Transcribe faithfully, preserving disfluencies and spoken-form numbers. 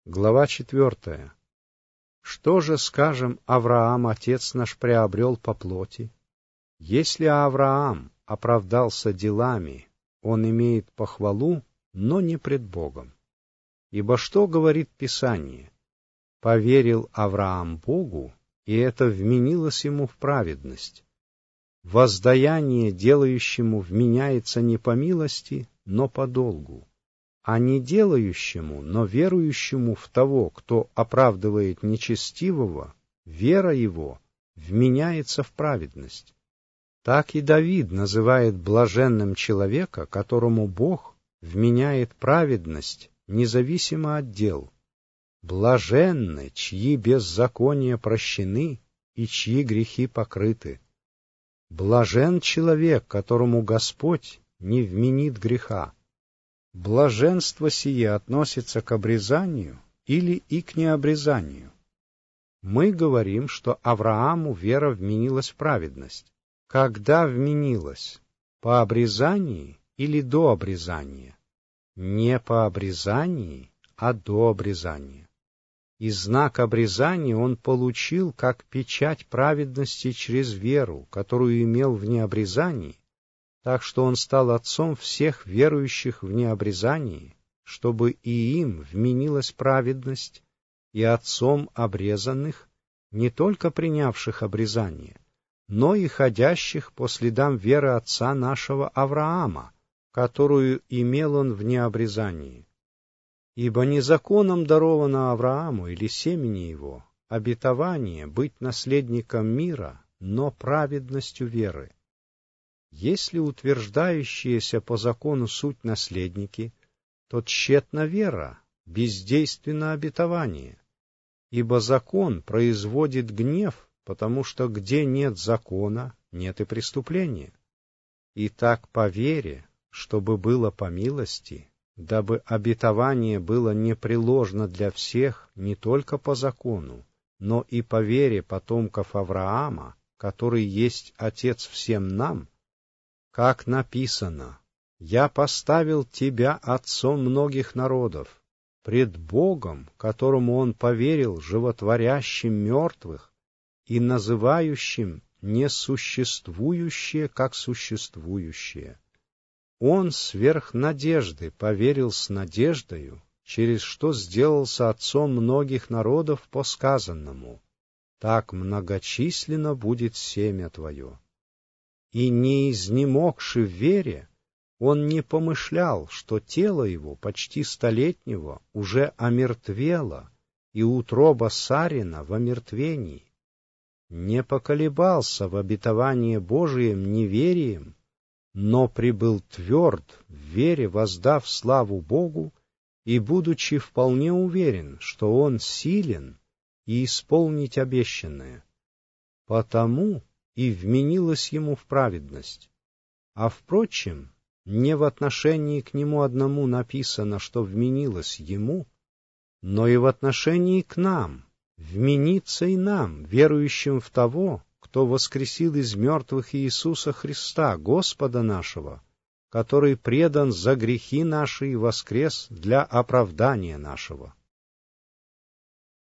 Глава четвертая. Что же, скажем, Авраам, отец наш, приобрел по плоти? Если Авраам оправдался делами, он имеет похвалу, но не пред Богом. Ибо что говорит Писание? Поверил Авраам Богу, и это вменилось ему в праведность. Воздаяние делающему вменяется не по милости, но по долгу. А не делающему, но верующему в того, кто оправдывает нечестивого, вера его вменяется в праведность. Так и Давид называет блаженным человека, которому Бог вменяет праведность, независимо от дел. Блаженны, чьи беззакония прощены и чьи грехи покрыты. Блажен человек, которому Господь не вменит греха. Блаженство сие относится к обрезанию или и к необрезанию? Мы говорим, что Аврааму вера вменилась в праведность. Когда вменилась? По обрезании или до обрезания? Не по обрезании, а до обрезания. И знак обрезания он получил как печать праведности через веру, которую имел в необрезании, так что он стал отцом всех верующих в необрезании, чтобы и им вменилась праведность, и отцом обрезанных, не только принявших обрезание, но и ходящих по следам веры отца нашего Авраама, которую имел он в необрезании. Ибо не законом даровано Аврааму или семени его обетование быть наследником мира, но праведностью веры. Если утверждающиеся по закону суть наследники, то тщетна вера, бездейственно обетование, ибо закон производит гнев, потому что где нет закона, нет и преступления. Итак, по вере, чтобы было по милости, дабы обетование было непреложно для всех не только по закону, но и по вере потомков Авраама, который есть Отец всем нам, как написано: «Я поставил тебя отцом многих народов, пред Богом, которому он поверил, животворящим мертвых и называющим несуществующее как существующее». Он сверх надежды поверил с надеждою, через что сделался отцом многих народов по сказанному: «Так многочисленно будет семя твое». И не изнемогши в вере, он не помышлял, что тело его, почти столетнего, уже омертвело, и утроба Сарина в омертвении. Не поколебался в обетовании Божием неверием, но прибыл тверд в вере, воздав славу Богу, и будучи вполне уверен, что он силен и исполнить обещанное. Потому и вменилось ему в праведность. А, впрочем, не в отношении к нему одному написано, что вменилось ему, но и в отношении к нам, вменится и нам, верующим в того, кто воскресил из мертвых Иисуса Христа, Господа нашего, который предан за грехи наши и воскрес для оправдания нашего.